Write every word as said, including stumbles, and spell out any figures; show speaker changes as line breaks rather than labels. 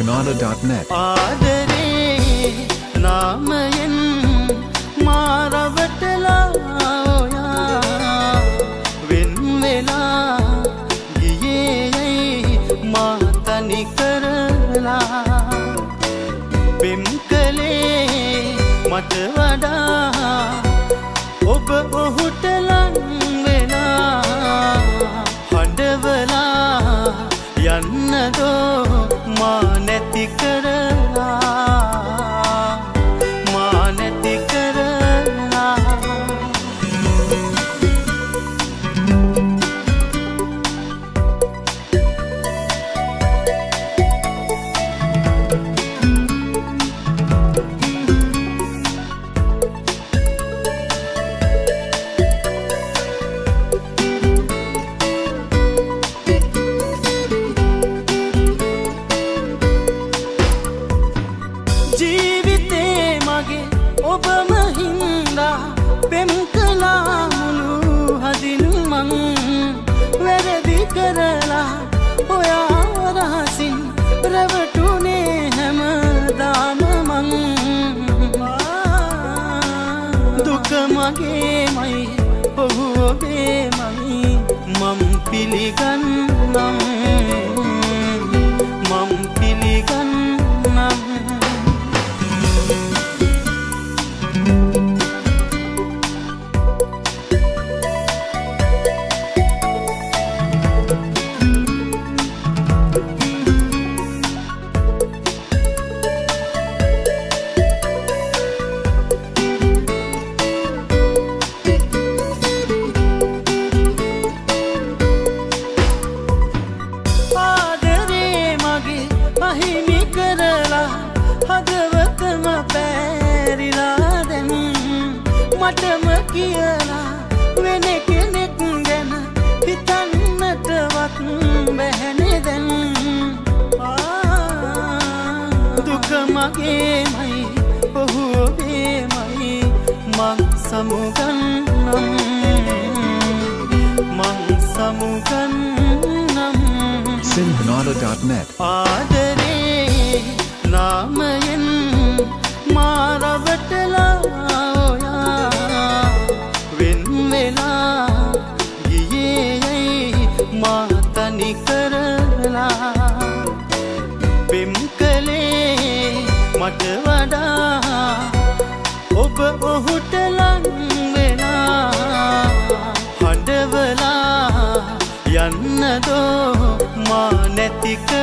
sinhanada dot net
ආදරේ නාමයෙන් මාරවටලා ඔයා වෙන් වෙලා ගියේ මා තනි කරලා පෙම් කලේ මට වඩා ඔබ ඔහුට ලං වෙලා හඬවලා යන්නදෝ මා නැති කරලා මා නැති කරලා ඔබම හින්දා පෙම් කළා මුළු හදින් මං වැරදි කරලා ඔයා රහසින් රැවටුනේ හැමදාම මං දුක මගේමයි ඔහු ඔබේමයි මම් පිළිගන්නම් මම් පිළිගන්නම් අහිමි කරලා හදවතම පැරිලා දැන් මටම කියලා වෙන කෙනෙක් ගැන හිතන්නටවත් බැහැනේ දැන් දුක මගේමයි ඔහු ඔබේමයි මං සමුගන්නම් මං සමුගන්නම්
sinhanada dot net
ආදරේ නාමයෙන් මාරවටලා ඔයා වෙන් වෙලා ගියේ මා තනි කරලා පෙම් කලේ මට වඩා ඔබ ඔහුට ලං වෙලා හඬවලා යන්නදෝ මා නැති